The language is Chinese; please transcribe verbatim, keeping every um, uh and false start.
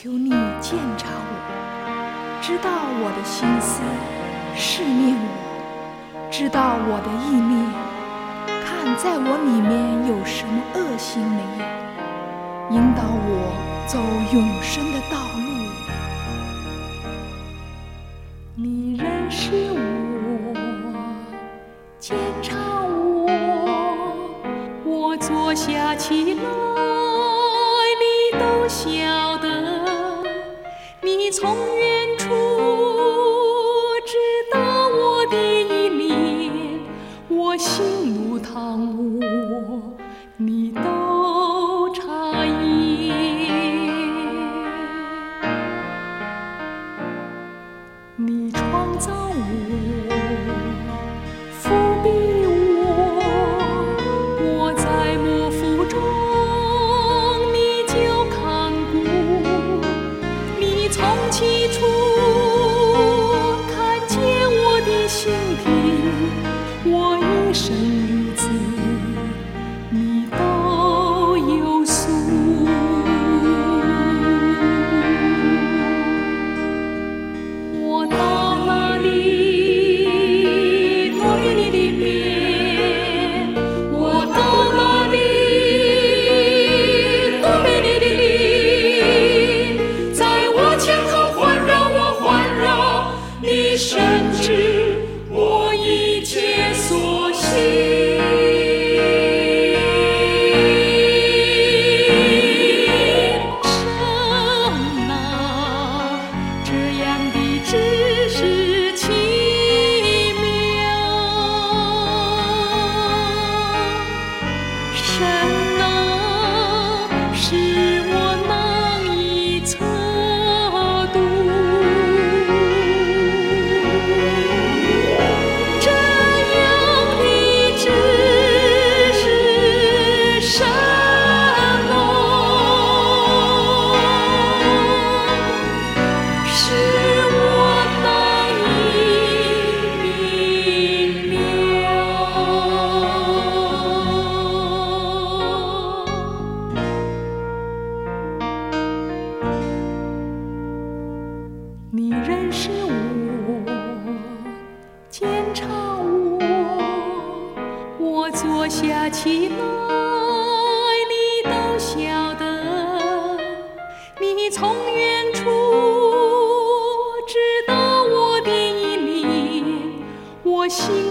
求你鉴察我，知道我的心思，试炼我，知道我的意念，看在我里面有什么恶心没有，引导我走永生的道路。你认识我，鉴察我，我坐下起来，你都晓得。你从远处知道我的一念，我心路趟我，你都察言。你创造我，伏笔我，我在幕府中你就看顾。你从起初看见我的心田，我一生日子你都有数。我到哪里多给你的面，我到哪里多给你的力，在我前头环绕我环绕你，深知我一切所行。神啊，这样的知识奇妙，神啊，使我难以测度。这样的知识什么？使我难以明了。你认识我，鉴察我，我坐下起来，你都晓得。你从远处知道我的一念，我心